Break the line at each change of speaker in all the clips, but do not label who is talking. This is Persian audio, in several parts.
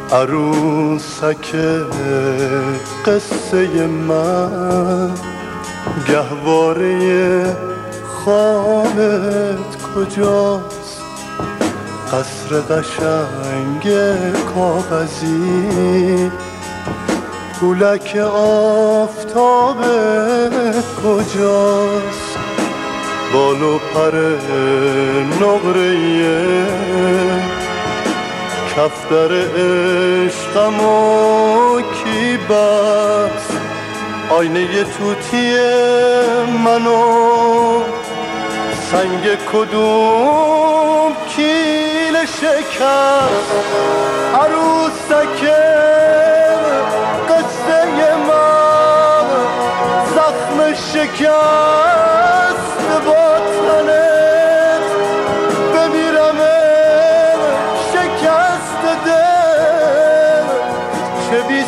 عروسک قصه من، گهواره خانت کجاست؟ قصر قشنگ کاغذی، پولک آفتابت کجاست؟ بال و پر نقره‌ای کفتر عشقمو کی بست؟ آینه توتی منو سنگ کدوم کیل شکست؟ عروسک قصه من، زخم شکست با تنت، بمیرم شکست دل، چه بی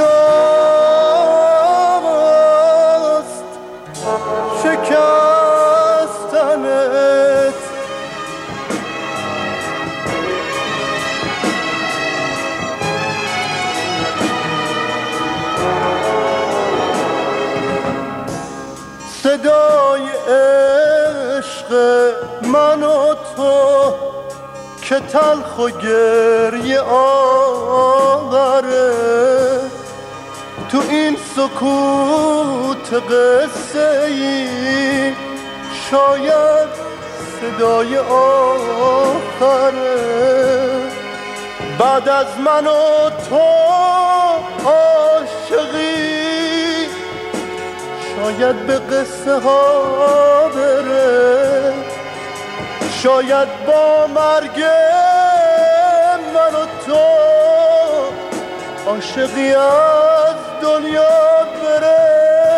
صداست شکستنت. صدای عشق من و تو که تلخ و گریه آوره، تو این سکوت قصه ای شاید صدای آخره. بعد از من و تو عاشقی شاید به قصه ها بره، شاید با مرگ من و تو عاشقی از دنیا بره.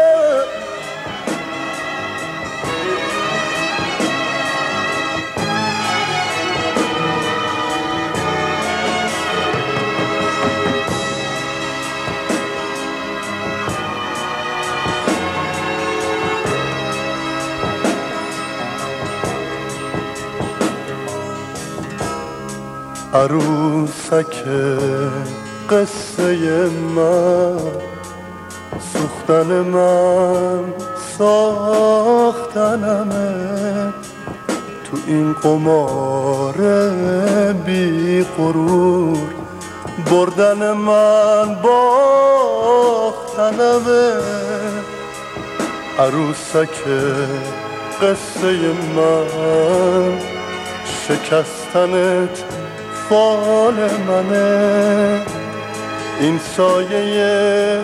عروسک قصه من، سوختن من ساختنمه، تو این قمار بی غرور بردن من باختنمه. عروسک قصه من، شکستنت فال منه، این سایه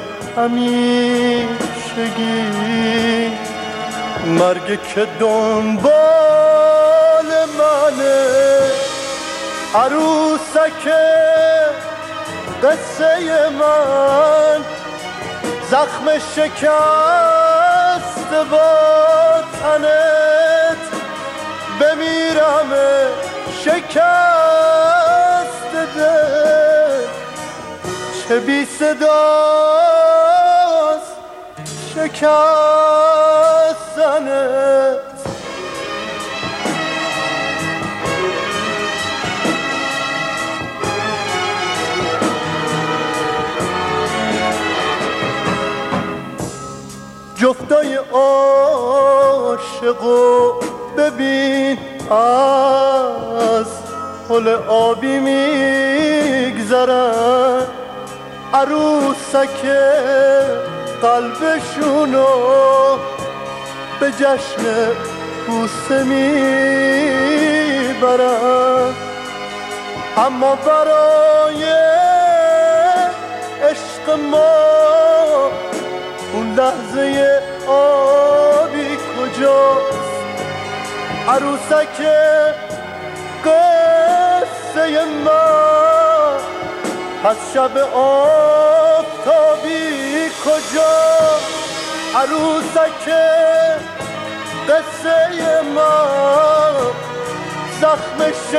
همیشگی مرگ که دنبال منه. عروسک قصه من، زخم شکست با تنت، بمیرم شکست دل، چه بی صداست شکستنت. جفتای عاشقو ببین از پل آبی میگذرن، عروسک قلبشونو به جشن بوسه میبرن. اما برای عشق ما اون لحظه آبی کجاست؟ عروسک قصه من، از شب آفتابی کجاست؟ عروسک قصه من، زخم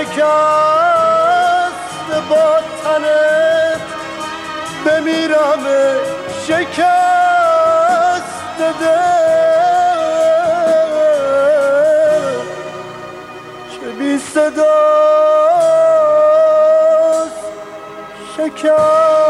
شکست با تنت، بمیرم شکست دل، چه بی صداست شکر